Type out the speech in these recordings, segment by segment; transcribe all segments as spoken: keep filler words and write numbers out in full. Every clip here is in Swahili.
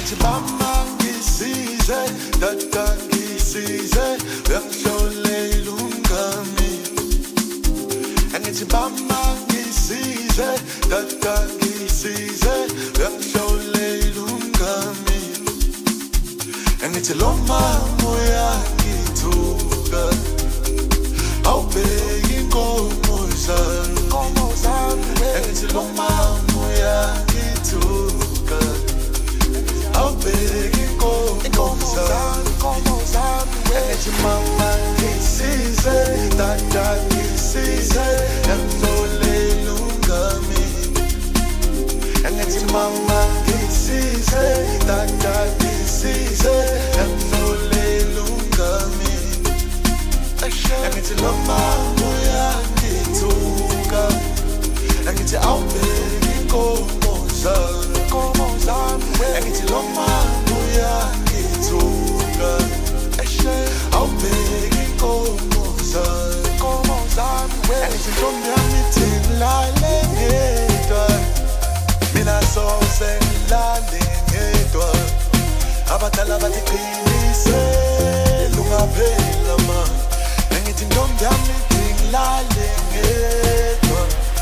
Angithi mama ngisize, tata ngisize, uyangihlolela umngani. Angithi mama ngisize, tata ngisize, uyangihlolela umngani. Angithi lo mama uyangithuka, awubheki inkomo zami, inkomo zami. Angithi lo mama uyangithuka, awubheki inkomo zami, inkomo zami. Angithi mama ngisize, tata ngisize, uyangihlolela umngani. Angithi mama ngisize, tata ngisize, uyangihlolela umngani. Angithi lo mama uyangithuka, angithi awubheki inkomo zami, inkomo zami. Angithi lo mama uyangithuka, awubheki inkomo zami, inkomo zami. Angithi ntombi yami ithi ngilale ngedwa, mina soze ngilale ngedwa. Abadala bathi qinisela ungaphela mani. Angithi ntombi yami ithi ngilale ngedwa.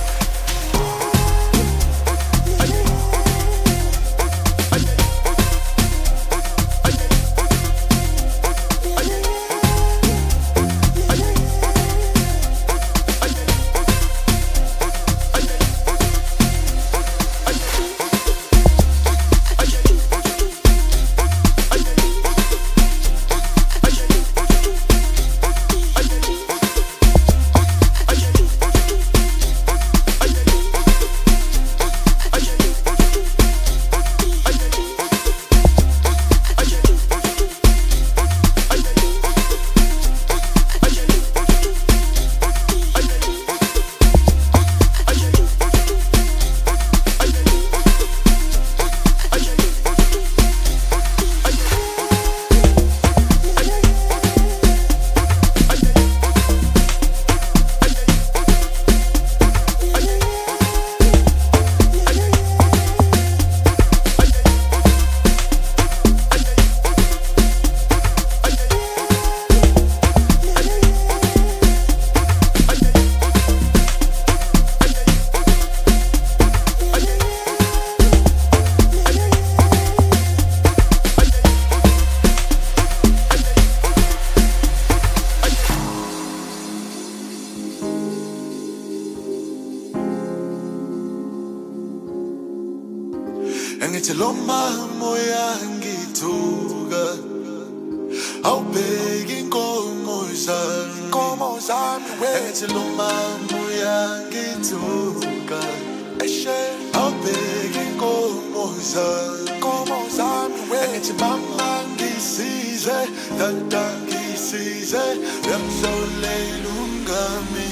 Angithi lo mama uyangithuka, awubheki inkomo zami, inkomo zami. Angithi lo mama uyangithuka, awubheki inkomo zami, inkomo zami. Angithi mama ngisize, tata ngisize, uyangihlolela umngani.